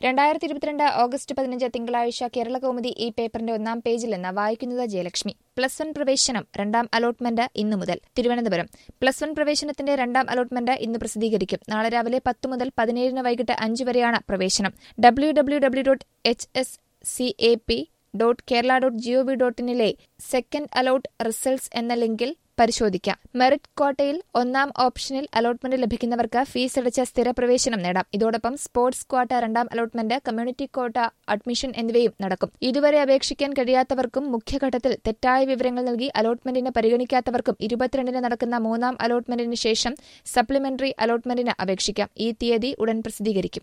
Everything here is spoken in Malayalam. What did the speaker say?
2022 ഓഗസ്റ്റ് 15 തിങ്കളാഴ്ച കേരളകൗമുദി ഈ പേപ്പറിന്റെ ഒന്നാം പേജിൽ നിന്ന് വായിക്കുന്നത് ജയലക്ഷ്മി. +1 പ്രവേശനം രണ്ടാം അലോട്ട്മെന്റ് ഇന്നു മുതൽ. തിരുവനന്തപുരം. +1 പ്രവേശനത്തിന്റെ രണ്ടാം അലോട്ട്മെന്റ് ഇന്ന് പ്രസിദ്ധീകരിക്കും. നാളെ രാവിലെ 10 മുതൽ 17 വൈകിട്ട് 5 വരെയാണ് പ്രവേശനം. www.hscap.kerala.gov.in സെക്കൻഡ് അലോട്ട് റിസൾട്ട്സ് എന്ന ലിങ്കിൽ പരിശോധിക്കാം. മെറിറ്റ് ക്വാട്ടയിൽ ഒന്നാം ഓപ്ഷനിൽ അലോട്ട്മെന്റ് ലഭിക്കുന്നവർക്ക് ഫീസ് അടച്ച സ്ഥിര പ്രവേശനം നേടാം. ഇതോടൊപ്പം സ്പോർട്സ് ക്വാട്ട രണ്ടാം അലോട്ട്മെന്റ്, കമ്മ്യൂണിറ്റി ക്വാട്ട അഡ്മിഷൻ എന്നിവയും നടക്കും. ഇതുവരെ അപേക്ഷിക്കാൻ കഴിയാത്തവർക്കും മുഖ്യഘട്ടത്തിൽ തെറ്റായ വിവരങ്ങൾ നൽകി അലോട്ട്മെന്റിന് പരിഗണിക്കാത്തവർക്കും 22-ന് നടക്കുന്ന മൂന്നാം അലോട്ട്മെന്റിന് ശേഷം സപ്ലിമെന്ററി അലോട്ട്മെന്റിന് അപേക്ഷിക്കാം. ഈ തീയതി ഉടൻ പ്രസിദ്ധീകരിക്കും.